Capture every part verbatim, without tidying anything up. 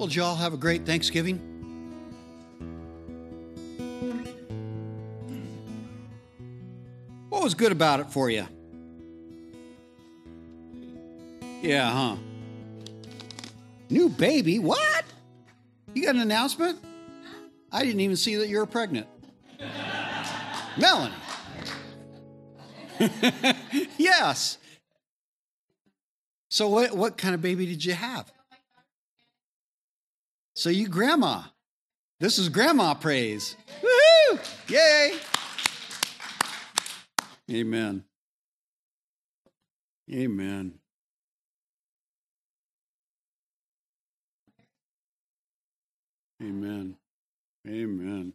Well, did y'all have a great Thanksgiving? What was good about it for you? Yeah, huh? New baby? What? You got an announcement? I didn't even see that you were pregnant. Melanie. Yes. So what, what kind of baby did you have? So you grandma. This is grandma praise. Woo-hoo! Yay! Amen. Amen. Amen. Amen.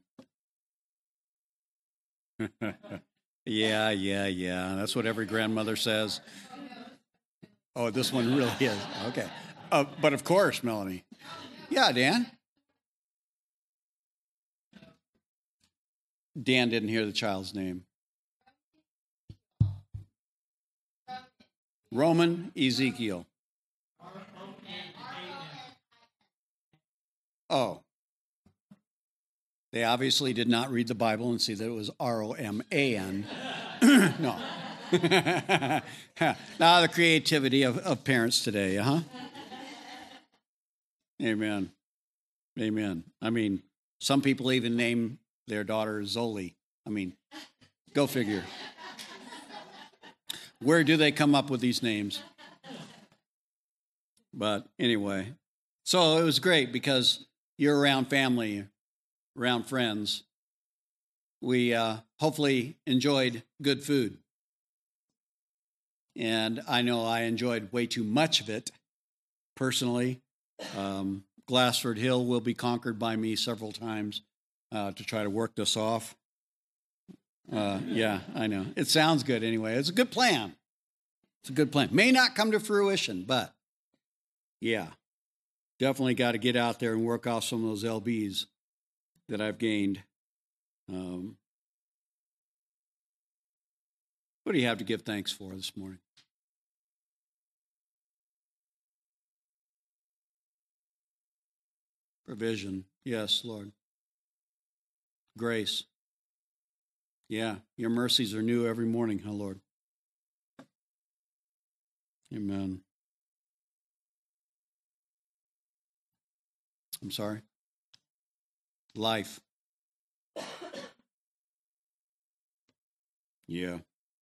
Yeah, yeah, yeah. That's what every grandmother says. Oh, this one really is. Okay. Uh, but of course, Melanie. Yeah, Dan. Dan didn't hear the child's name. Roman Ezekiel. Oh. They obviously did not read the Bible and see that it was R O M A N. No. Now the creativity of, of parents today, huh? Amen. Amen. I mean, some people even name their daughter Zoli. I mean, go figure. Where do they come up with these names? But anyway, so it was great because you're around family, around friends. We uh, hopefully enjoyed good food. And I know I enjoyed way too much of it personally. Um, Glassford Hill will be conquered by me several times uh, to try to work this off. Uh, yeah, I know. It sounds good anyway. It's a good plan. It's a good plan. May not come to fruition, but yeah, definitely got to get out there and work off some of those L Bs that I've gained. Um, what do you have to give thanks for this morning? Provision. Yes, Lord. Grace. Yeah, your mercies are new every morning, huh, Lord? Amen. I'm sorry. Life. Yeah.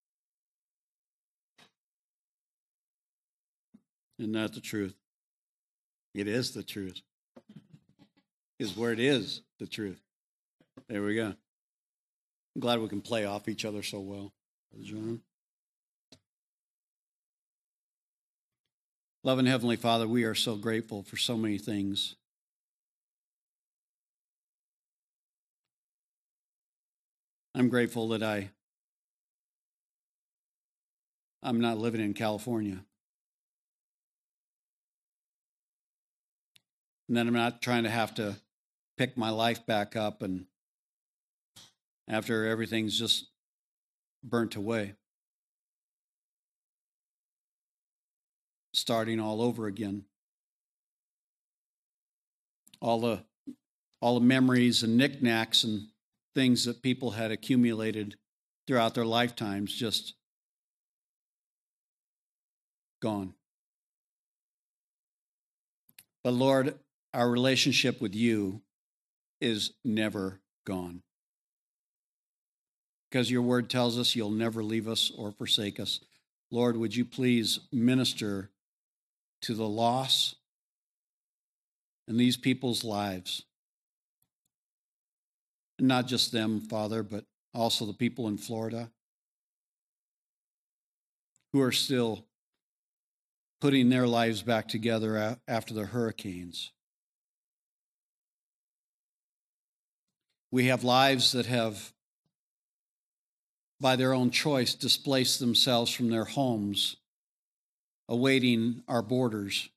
Isn't that the truth? It is the truth. His word is the truth. There we go. I'm glad we can play off each other so well. John. Loving Heavenly Father, we are so grateful for so many things. I'm grateful that I, I'm not living in California. And then I'm not trying to have to pick my life back up and after everything's just burnt away, starting all over again. All the all the memories and knickknacks and things that people had accumulated throughout their lifetimes just gone. But Lord, our relationship with you is never gone. Because your word tells us you'll never leave us or forsake us. Lord, would you please minister to the loss in these people's lives? And not just them, Father, but also the people in Florida who are still putting their lives back together after the hurricanes. We have lives that have, by their own choice, displaced themselves from their homes, awaiting our borders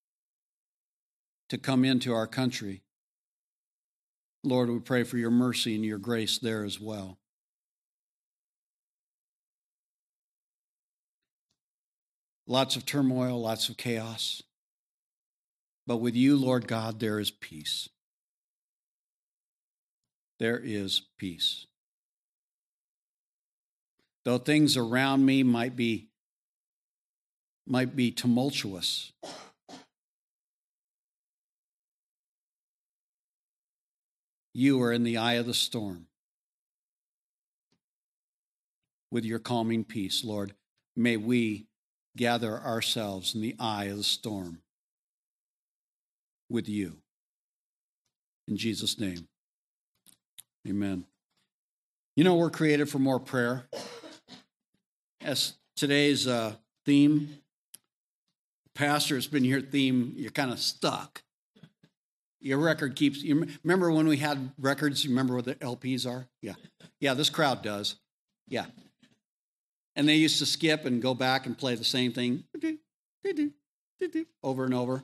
to come into our country. Lord, we pray for your mercy and your grace there as well. Lots of turmoil, lots of chaos. But with you, Lord God, there is peace. There is peace. Though things around me might be, might be tumultuous, you are in the eye of the storm. With your calming peace, Lord, may we gather ourselves in the eye of the storm with you. In Jesus' name, amen. You know, we're created for more prayer. As today's uh, theme, Pastor, it's been your theme, you're kind of stuck. Your record keeps, you remember when we had records, you remember what the L Ps are? Yeah. Yeah, this crowd does. Yeah. And they used to skip and go back and play the same thing over and over.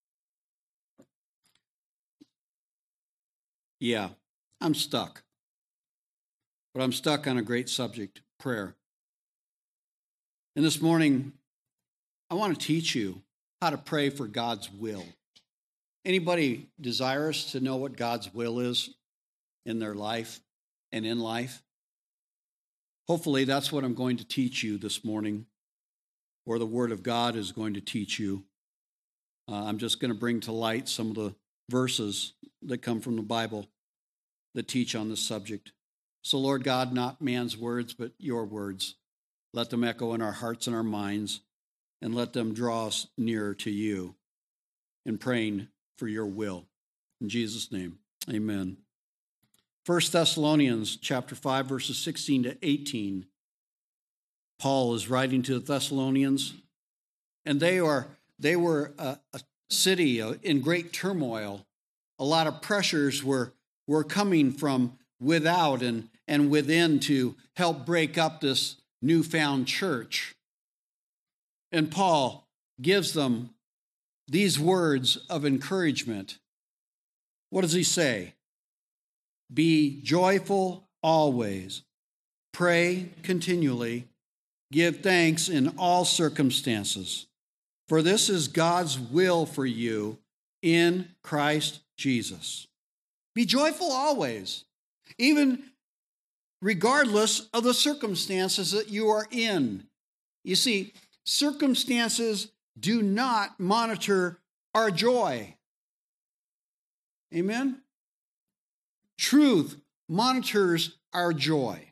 Yeah, I'm stuck. But I'm stuck on a great subject, prayer. And this morning, I want to teach you how to pray for God's will. Anybody desirous to know what God's will is in their life and in life? Hopefully that's what I'm going to teach you this morning, or the Word of God is going to teach you. Uh, I'm just going to bring to light some of the verses that come from the Bible that teach on this subject. So, Lord God, not man's words, but your words. Let them echo in our hearts and our minds, and let them draw us nearer to you in praying for your will. In Jesus' name, amen. First Thessalonians chapter five, verses sixteen to eighteen. Paul is writing to the Thessalonians, and they are they were a, a city in great turmoil. A lot of pressures were, were coming from without and, and within to help break up this newfound church. And Paul gives them these words of encouragement. What does he say? Be joyful always, pray continually, give thanks in all circumstances, for this is God's will for you in Christ Jesus. Be joyful always, even regardless of the circumstances that you are in. You see, circumstances do not monitor our joy. Amen? Truth monitors our joy.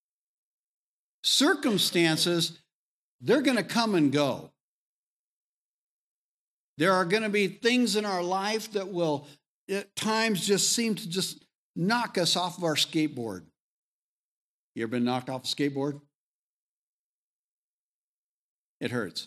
Circumstances, they're going to come and go. There are going to be things in our life that will at times just seem to just knock us off of our skateboard. You ever been knocked off a skateboard? It hurts.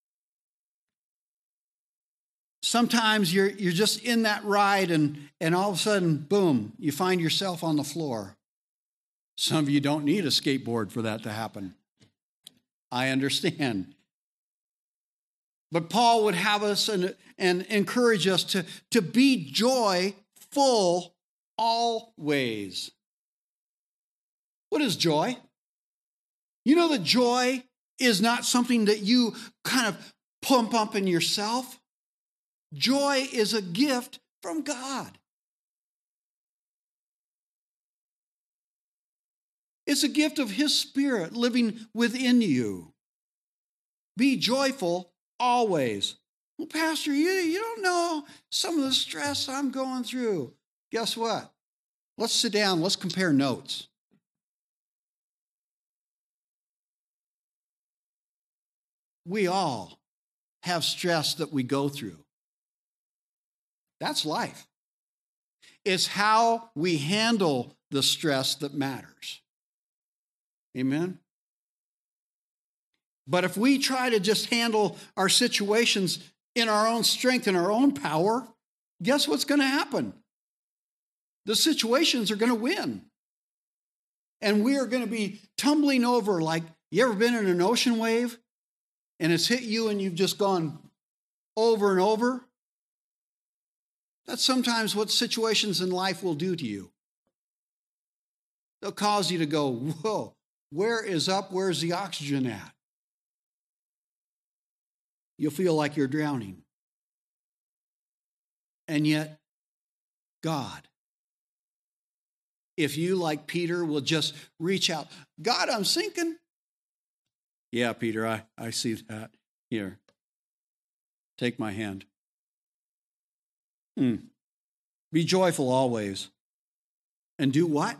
Sometimes you're you're just in that ride and, and all of a sudden, boom, you find yourself on the floor. Some of you don't need a skateboard for that to happen. I understand. But Paul would have us and, and encourage us to, to be joyful always. What is joy? You know that joy is not something that you kind of pump up in yourself. Joy is a gift from God. It's a gift of His Spirit living within you. Be joyful always. Well, Pastor, you, you don't know some of the stress I'm going through. Guess what? Let's sit down. Let's compare notes. We all have stress that we go through. That's life. It's how we handle the stress that matters. Amen? But if we try to just handle our situations in our own strength and our own power, guess what's going to happen? The situations are going to win. And we are going to be tumbling over like, you ever been in an ocean wave? And it's hit you and you've just gone over and over? That's sometimes what situations in life will do to you. They'll cause you to go, whoa, where is up? Where's the oxygen at? You'll feel like you're drowning. And yet, God, if you, like Peter, will just reach out, God, I'm sinking. Yeah, Peter, I, I see that. Here, take my hand. Mm. Be joyful always. And do what?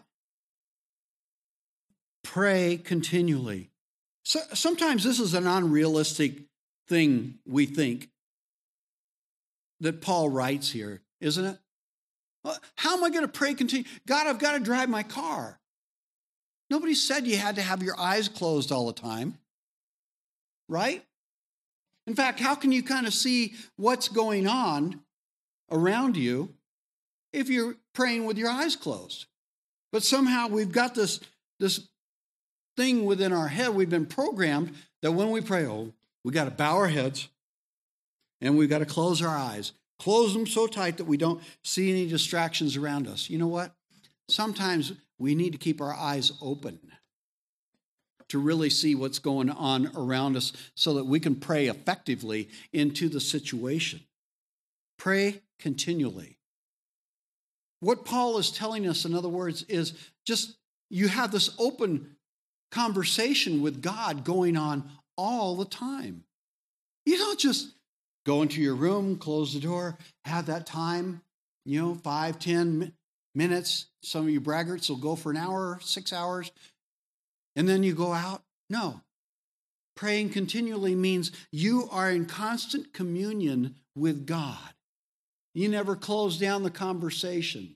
Pray continually. So, sometimes this is an unrealistic thing we think that Paul writes here, isn't it? Well, how am I going to pray continually? God, I've got to drive my car. Nobody said you had to have your eyes closed all the time, right? In fact, how can you kind of see what's going on around you if you're praying with your eyes closed? But somehow we've got this, this thing within our head. We've been programmed that when we pray, oh, we got to bow our heads and we've got to close our eyes. Close them so tight that we don't see any distractions around us. You know what? Sometimes we need to keep our eyes open to really see what's going on around us so that we can pray effectively into the situation. Pray continually. What Paul is telling us, in other words, is just you have this open conversation with God going on all the time. You don't just go into your room, close the door, have that time, you know, five, ten minutes. Some of you braggarts will go for an hour, six hours, and then you go out. No. Praying continually means you are in constant communion with God. You never close down the conversation.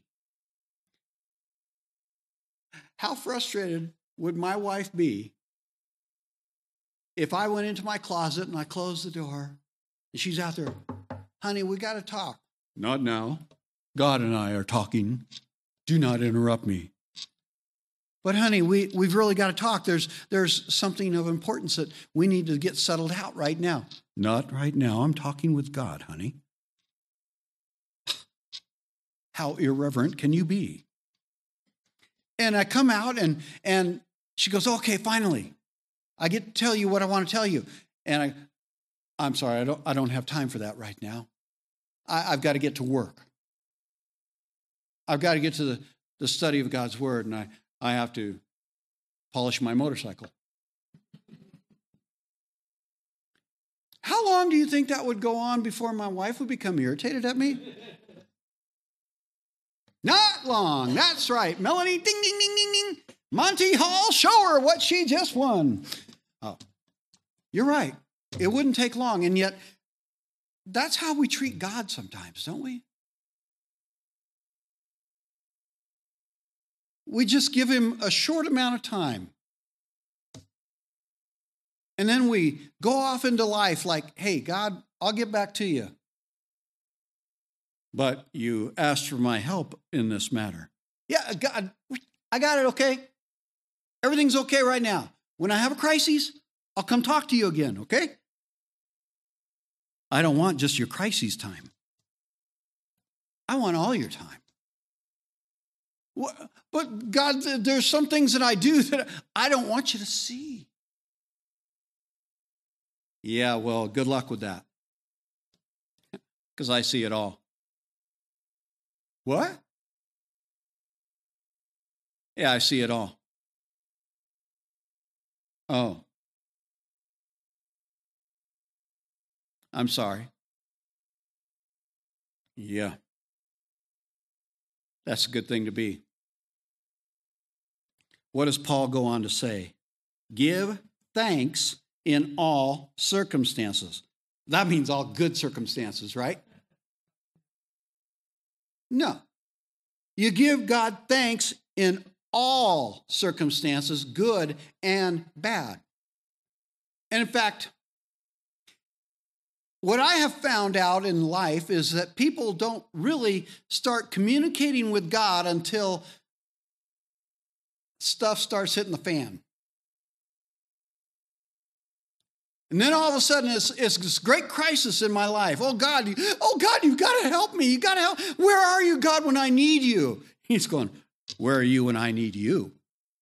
How frustrated would my wife be if I went into my closet and I closed the door and she's out there, honey, we got to talk. Not now. God and I are talking. Do not interrupt me. But honey, we, we've really got to talk. There's, there's something of importance that we need to get settled out right now. Not right now. I'm talking with God, honey. How irreverent can you be? And I come out and, and she goes, okay, finally, I get to tell you what I want to tell you. And I, I'm sorry, I don't, I don't have time for that right now. I, I've got to get to work. I've got to get to the, the study of God's word, and I, I have to polish my motorcycle. How long do you think that would go on before my wife would become irritated at me? Not long. That's right. Melanie, ding, ding, ding, ding, ding. Monty Hall, show her what she just won. Oh, you're right. It wouldn't take long. And yet, that's how we treat God sometimes, don't we? We just give him a short amount of time. And then we go off into life like, hey, God, I'll get back to you. But you asked for my help in this matter. Yeah, God, I got it, okay? Everything's okay right now. When I have a crisis, I'll come talk to you again, okay? I don't want just your crisis time. I want all your time. But God, there's some things that I do that I don't want you to see. Yeah, well, good luck with that. Because I see it all. What? Yeah, I see it all. Oh. I'm sorry. Yeah. That's a good thing to be. What does Paul go on to say? Give thanks in all circumstances. That means all good circumstances, right? No. You give God thanks in all circumstances, good and bad. And in fact, what I have found out in life is that people don't really start communicating with God until stuff starts hitting the fan. And then all of a sudden, it's, it's this great crisis in my life. Oh, God, you, oh, God, you've got to help me. You've got to help. Where are you, God, when I need you? He's going, where are you when I need you?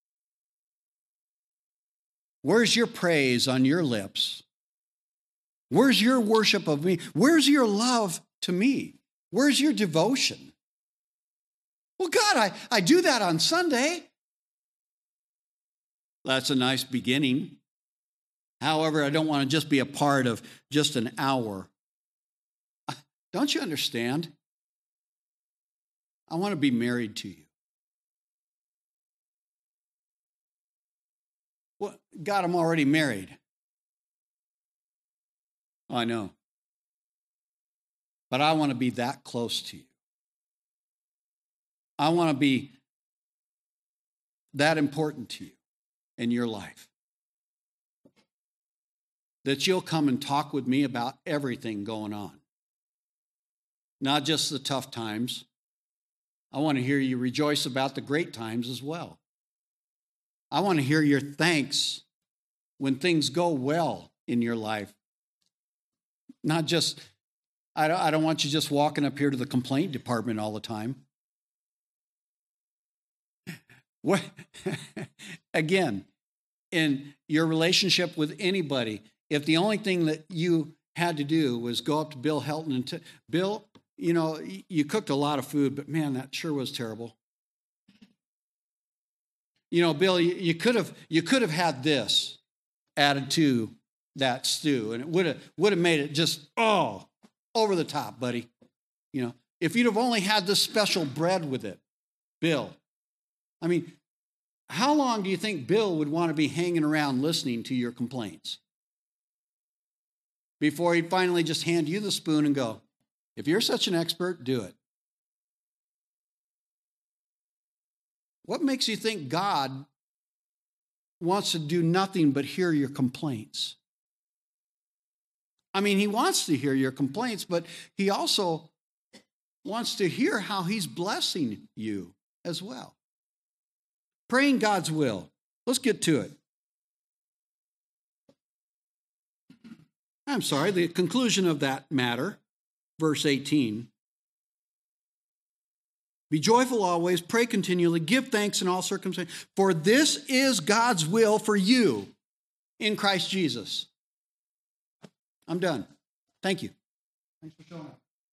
Where's your praise on your lips? Where's your worship of me? Where's your love to me? Where's your devotion? Well, God, I, I do that on Sunday. That's a nice beginning. However, I don't want to just be a part of just an hour. Don't you understand? I want to be married to you. Well, God, I'm already married. I know. But I want to be that close to you. I want to be that important to you in your life. That you'll come and talk with me about everything going on. Not just the tough times. I want to hear you rejoice about the great times as well. I want to hear your thanks when things go well in your life. Not just, I don't, I don't want you just walking up here to the complaint department all the time. What? Again, in your relationship with anybody, if the only thing that you had to do was go up to Bill Helton and t- Bill, you know, you cooked a lot of food, but man, that sure was terrible. You know, Bill, you, you could have you could have had this added to that stew, and it would have would have made it just oh over the top, buddy. You know, if you'd have only had this special bread with it, Bill. I mean, how long do you think Bill would want to be hanging around listening to your complaints before he'd finally just hand you the spoon and go, if you're such an expert, do it? What makes you think God wants to do nothing but hear your complaints? I mean, he wants to hear your complaints, but he also wants to hear how he's blessing you as well. Praying God's will. Let's get to it. I'm sorry, the conclusion of that matter, verse eighteen. Be joyful always, pray continually, give thanks in all circumstances, for this is God's will for you in Christ Jesus. I'm done. Thank you. Thanks for showing up.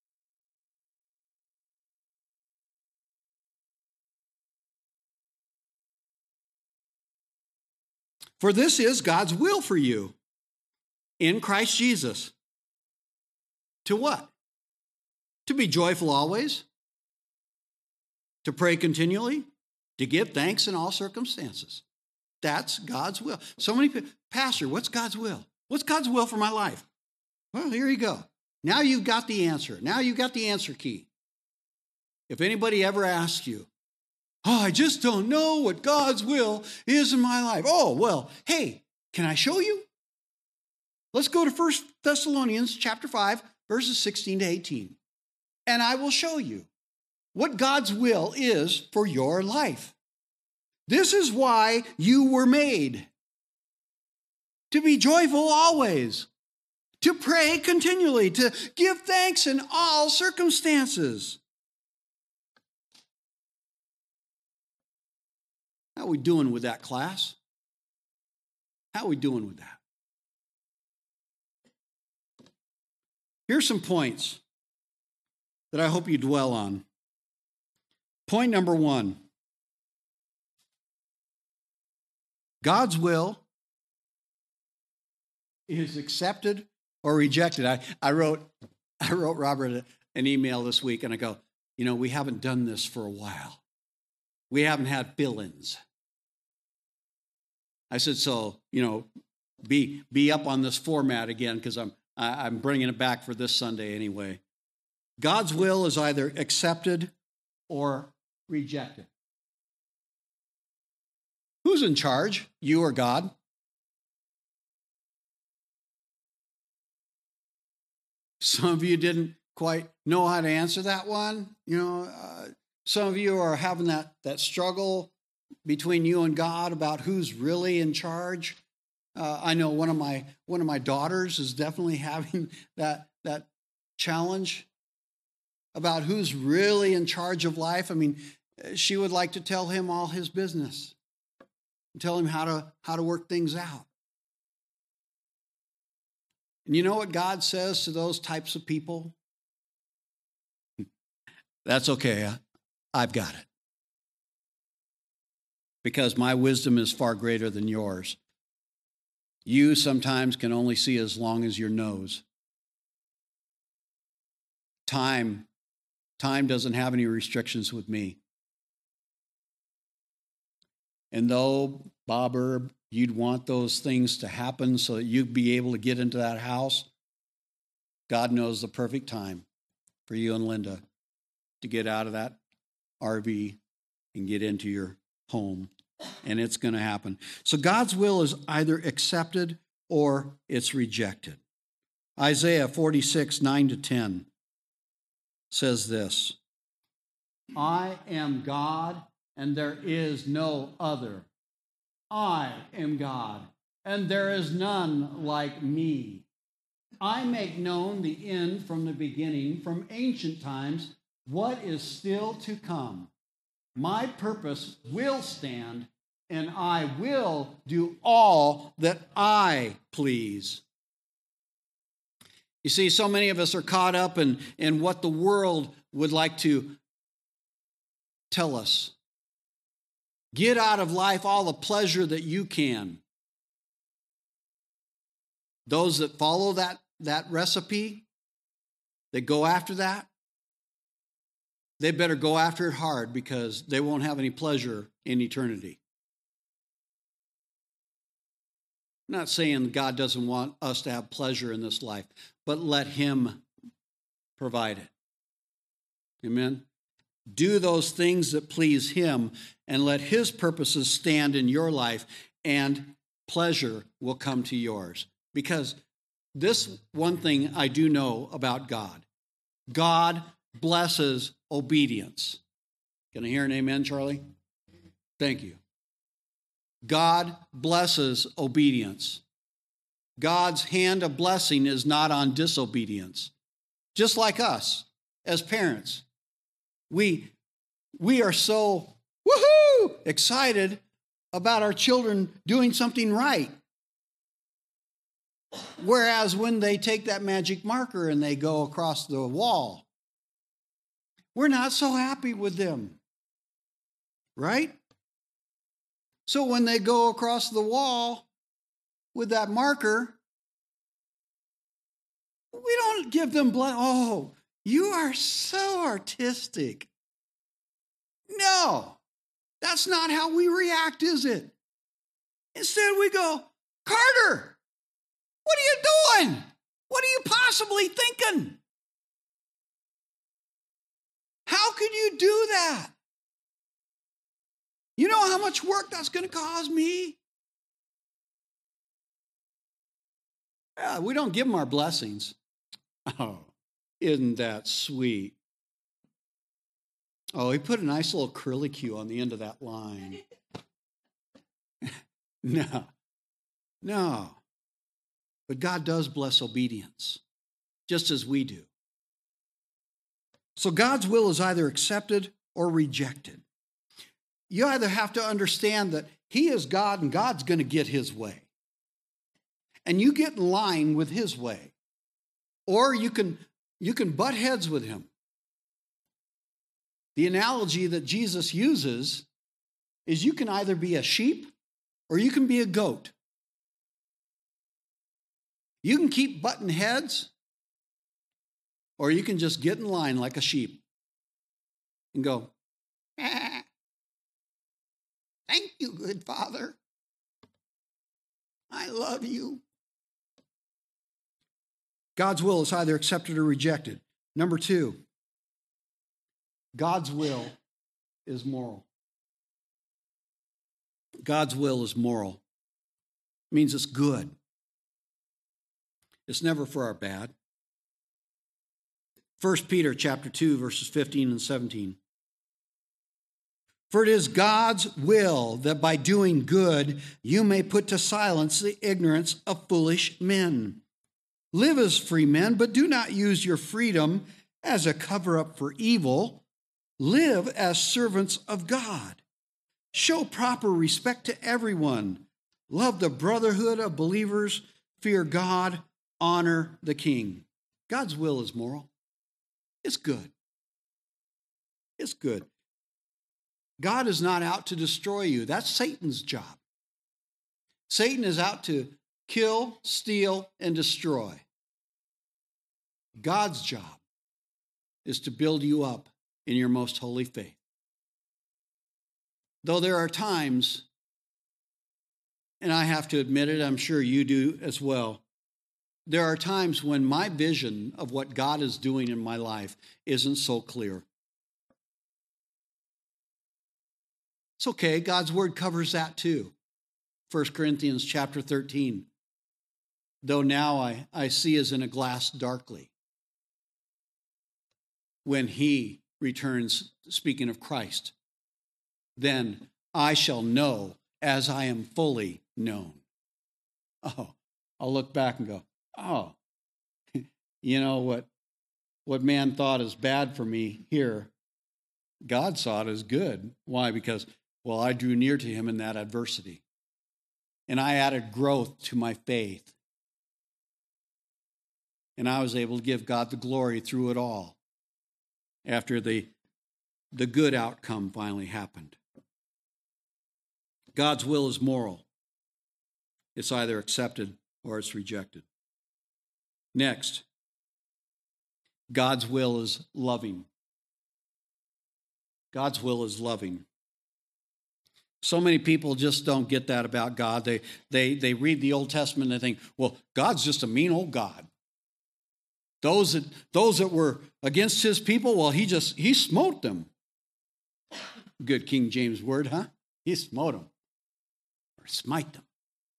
For this is God's will for you in Christ Jesus. To what? To be joyful always, to pray continually, to give thanks in all circumstances. That's God's will. So many people, Pastor, what's God's will? What's God's will for my life? Well, here you go. Now you've got the answer. Now you've got the answer key. If anybody ever asks you, oh, I just don't know what God's will is in my life. Oh, well, hey, can I show you? Let's go to First Thessalonians chapter five, verses sixteen to eighteen. And I will show you what God's will is for your life. This is why you were made. To be joyful always. To pray continually. To give thanks in all circumstances. How are we doing with that, class? How are we doing with that? Here's some points that I hope you dwell on. Point number one. God's will is accepted or rejected. I, I wrote I wrote Robert an email this week, and I go, you know, we haven't done this for a while. We haven't had fill-ins. I said, so, you know, be be up on this format again, because I'm I, I'm bringing it back for this Sunday anyway. God's will is either accepted or rejected. Who's in charge, you or God? Some of you didn't quite know how to answer that one. You know, uh, some of you are having that, that struggle between you and God about who's really in charge. Uh, I know one of my one of my daughters is definitely having that that challenge about who's really in charge of life. I mean, she would like to tell him all his business, tell him how to how to work things out. And you know what God says to those types of people? That's okay. I've got it. Because my wisdom is far greater than yours. You sometimes can only see as long as your nose. Time, time doesn't have any restrictions with me. And though, Bob Erb, you'd want those things to happen so that you'd be able to get into that house, God knows the perfect time for you and Linda to get out of that R V and get into your home. And it's going to happen. So God's will is either accepted or it's rejected. Isaiah forty-six, nine to ten says this, I am God, and there is no other. I am God, and there is none like me. I make known the end from the beginning, from ancient times, what is still to come. My purpose will stand, and I will do all that I please. You see, so many of us are caught up in, in what the world would like to tell us. Get out of life all the pleasure that you can. Those that follow that, that recipe, that go after that, they better go after it hard because they won't have any pleasure in eternity. I'm not saying God doesn't want us to have pleasure in this life, but let Him provide it. Amen? Do those things that please Him and let His purposes stand in your life, and pleasure will come to yours. Because this one thing I do know about God. God blesses obedience. Can I hear an amen, Charlie? Thank you. God blesses obedience. God's hand of blessing is not on disobedience. Just like us as parents. We, we are so woohoo excited about our children doing something right. Whereas when they take that magic marker and they go across the wall, we're not so happy with them. Right? So when they go across the wall with that marker, we don't give them blood. Oh, you are so artistic. No, that's not how we react, is it? Instead, we go, Carter, what are you doing? What are you possibly thinking? How could you do that? You know how much work that's going to cause me? Yeah, we don't give them our blessings. Oh, isn't that sweet? Oh, he put a nice little curlicue on the end of that line. No, no. But God does bless obedience, just as we do. So God's will is either accepted or rejected. You either have to understand that He is God and God's going to get His way. And you get in line with His way. Or you can, you can butt heads with Him. The analogy that Jesus uses is you can either be a sheep or you can be a goat. You can keep butting heads, or you can just get in line like a sheep and go, ah, thank you, good Father. I love you. God's will is either accepted or rejected. Number two, God's will is moral. God's will is moral. It means it's good. It's never for our bad. First Peter chapter two, verses fifteen and seventeen. For it is God's will that by doing good you may put to silence the ignorance of foolish men. Live as free men, but do not use your freedom as a cover-up for evil. Live as servants of God. Show proper respect to everyone. Love the brotherhood of believers. Fear God. Honor the king. God's will is moral. It's good. It's good. God is not out to destroy you. That's Satan's job. Satan is out to kill, steal, and destroy. God's job is to build you up in your most holy faith. Though there are times, and I have to admit it, I'm sure you do as well, there are times when my vision of what God is doing in my life isn't so clear. It's okay, God's word covers that too. First Corinthians chapter thirteen. Though now I, I see as in a glass darkly. When he returns, speaking of Christ, then I shall know as I am fully known. Oh, I'll look back and go, oh, you know what, what man thought is bad for me here, God saw it as good. Why? Because, well, I drew near to him in that adversity. And I added growth to my faith. And I was able to give God the glory through it all after the, the good outcome finally happened. God's will is moral. It's either accepted or it's rejected. Next, God's will is loving. God's will is loving. So many people just don't get that about God. They, they, they read the Old Testament and they think, well, God's just a mean old God. Those that, those that were against his people, well, he just, he smote them. Good King James word, huh? He smote them. Or smite them.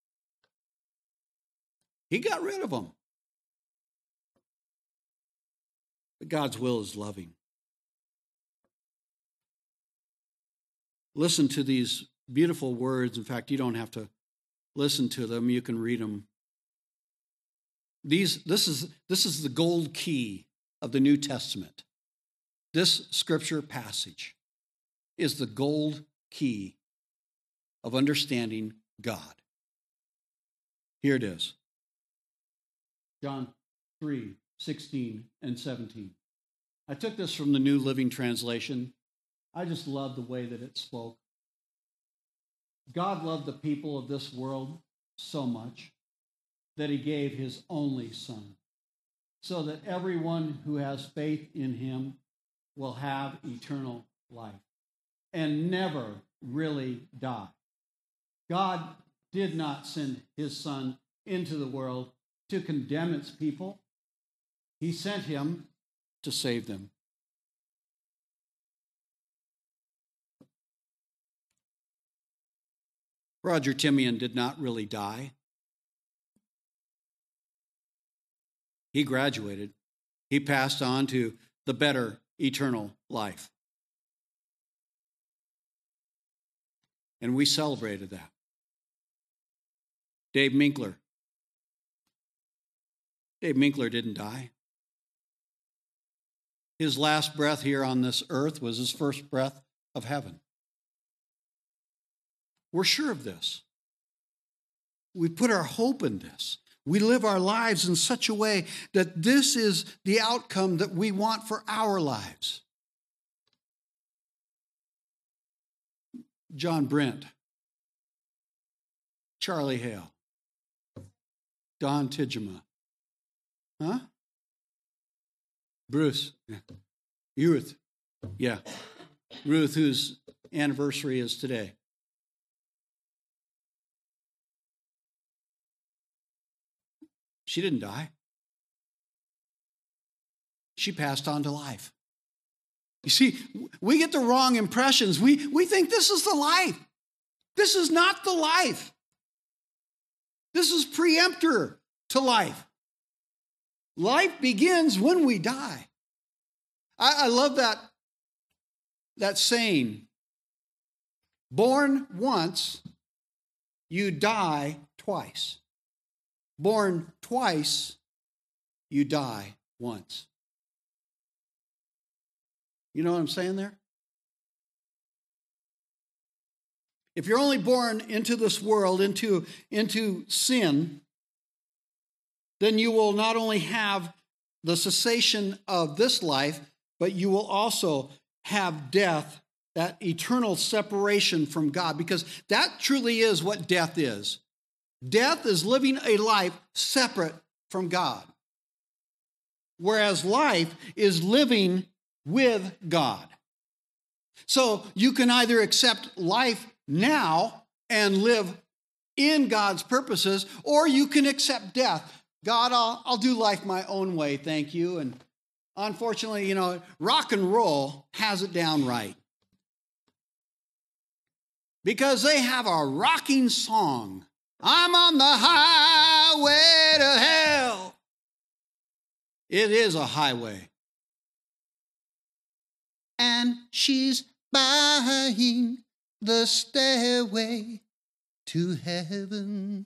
He got rid of them. But God's will is loving. Listen to these beautiful words. In fact, you don't have to listen to them. You can read them. These, this is, this is the gold key of the New Testament. This scripture passage is the gold key of understanding God. Here it is. John three, sixteen and seventeen. I took this from the New Living Translation. I just love the way that it spoke. God loved the people of this world so much that he gave his only Son, so that everyone who has faith in him will have eternal life and never really die. God did not send his Son into the world to condemn its people. He sent him to save them. Roger Timian did not really die. He graduated. He passed on to the better eternal life. And we celebrated that. Dave Minkler. Dave Minkler didn't die. His last breath here on this earth was his first breath of heaven. We're sure of this. We put our hope in this. We live our lives in such a way that this is the outcome that we want for our lives. John Brent, Charlie Hale, Don Tijima, huh? Bruce, Ruth, yeah, Ruth, whose anniversary is today. She didn't die. She passed on to life. You see, we get the wrong impressions. We, we think this is the life. This is not the life. This is preemptor to life. Life begins when we die. I, I love that, that saying. Born once, you die twice. Born twice, you die once. You know what I'm saying there? If you're only born into this world, into, into sin, then you will not only have the cessation of this life, but you will also have death, that eternal separation from God, because that truly is what death is. Death is living a life separate from God, whereas life is living with God. So you can either accept life now and live in God's purposes, or you can accept death. God, I'll, I'll do life my own way, thank you. And unfortunately, you know, rock and roll has it down right, because they have a rocking song. I'm on the highway to hell. It is a highway. And she's buying the stairway to heaven.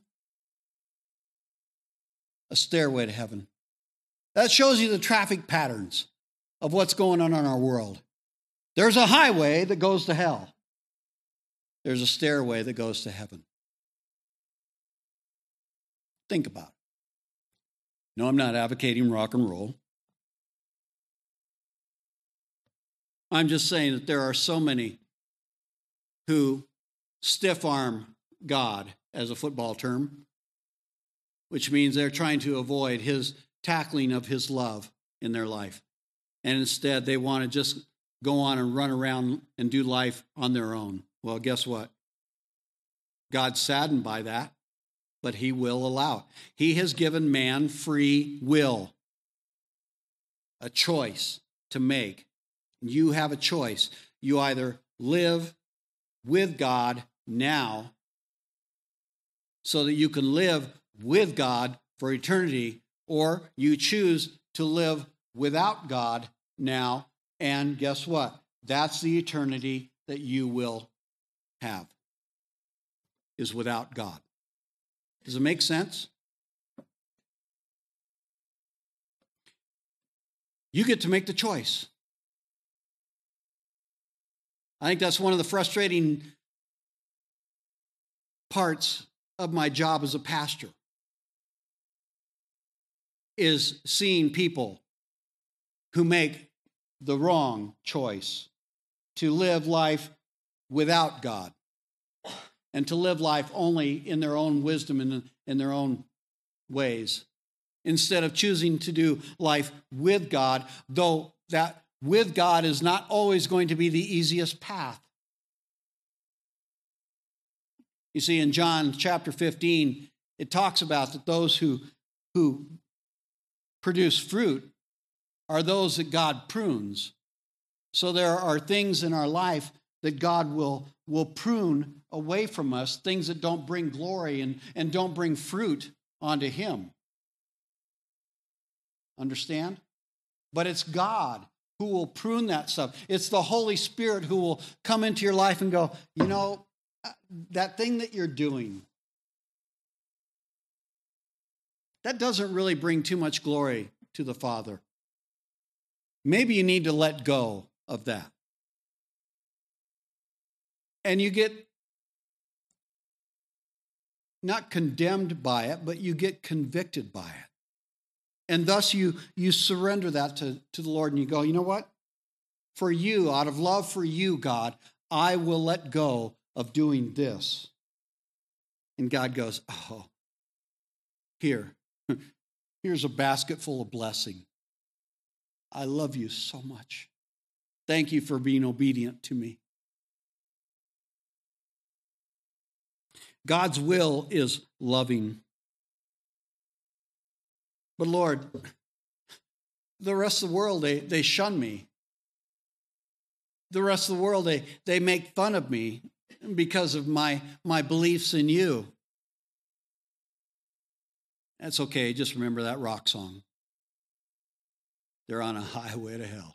A stairway to heaven. That shows you the traffic patterns of what's going on in our world. There's a highway that goes to hell. There's a stairway that goes to heaven. Think about it. No, I'm not advocating rock and roll. I'm just saying that there are so many who stiff-arm God as a football term, which means they're trying to avoid his tackling of his love in their life. And instead, they want to just go on and run around and do life on their own. Well, guess what? God's saddened by that, but he will allow it. He has given man free will, a choice to make. You have a choice. You either live with God now so that you can live with God for eternity, or you choose to live without God now, and guess what? That's the eternity that you will have, is without God. Does it make sense? You get to make the choice. I think that's one of the frustrating parts of my job as a pastor, is seeing people who make the wrong choice to live life without God and to live life only in their own wisdom and in their own ways, instead of choosing to do life with God, though that with God is not always going to be the easiest path. You see, in John chapter fifteen, it talks about that those who, who produce fruit are those that God prunes. So there are things in our life that God will, will prune away from us, things that don't bring glory and, and don't bring fruit onto him. Understand? But it's God who will prune that stuff. It's the Holy Spirit who will come into your life and go, you know, that thing that you're doing, that doesn't really bring too much glory to the Father. Maybe you need to let go of that. And you get not condemned by it, but you get convicted by it. And thus you, you surrender that to, to the Lord, and you go, you know what? For you, out of love for you, God, I will let go of doing this. And God goes, oh, here, here's a basket full of blessing. I love you so much. Thank you for being obedient to me. God's will is loving. But Lord, the rest of the world, they, they shun me. The rest of the world, they, they make fun of me because of my, my beliefs in you. That's okay, just remember that rock song. They're on a highway to hell.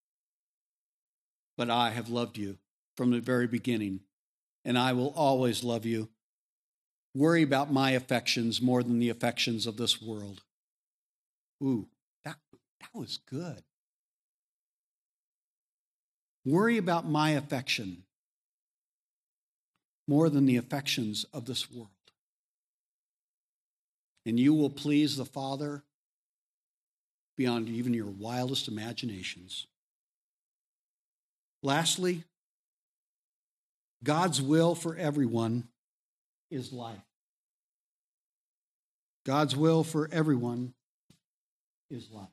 But I have loved you from the very beginning, and I will always love you. Worry about my affections more than the affections of this world. Ooh, that, that was good. Worry about my affection more than the affections of this world. And you will please the Father beyond even your wildest imaginations. Lastly, God's will for everyone is life. God's will for everyone is life.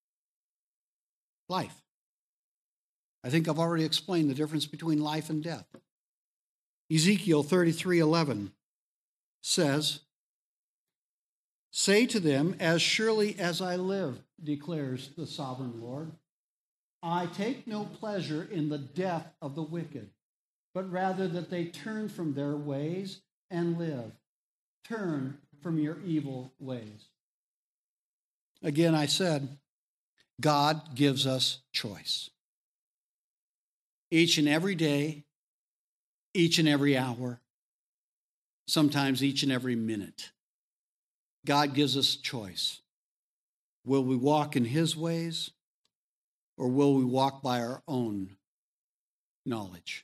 Life. I think I've already explained the difference between life and death. Ezekiel thirty-three eleven says, "Say to them, as surely as I live, declares the sovereign Lord, I take no pleasure in the death of the wicked, but rather that they turn from their ways and live. Turn from your evil ways." Again, I said, God gives us choice. Each and every day, each and every hour, sometimes each and every minute, God gives us choice. Will we walk in his ways, or will we walk by our own knowledge?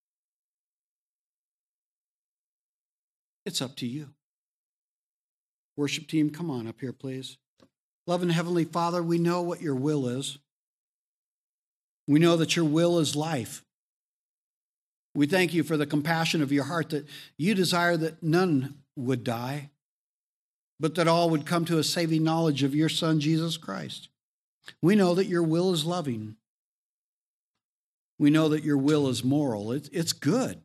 It's up to you. Worship team, come on up here, please. Loving Heavenly Father, we know what your will is. We know that your will is life. We thank you for the compassion of your heart that you desire that none would die, but that all would come to a saving knowledge of your Son, Jesus Christ. We know that your will is loving. We know that your will is moral. It's, it's good.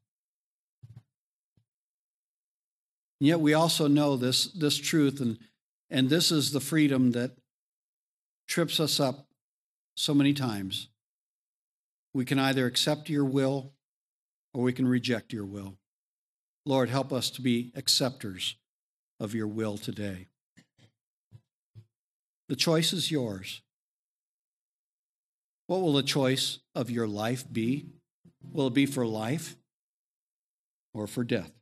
And yet we also know this, this truth, and, and this is the freedom that trips us up so many times. We can either accept your will or we can reject your will. Lord, help us to be acceptors of your will today. The choice is yours. What will the choice of your life be? Will it be for life or for death?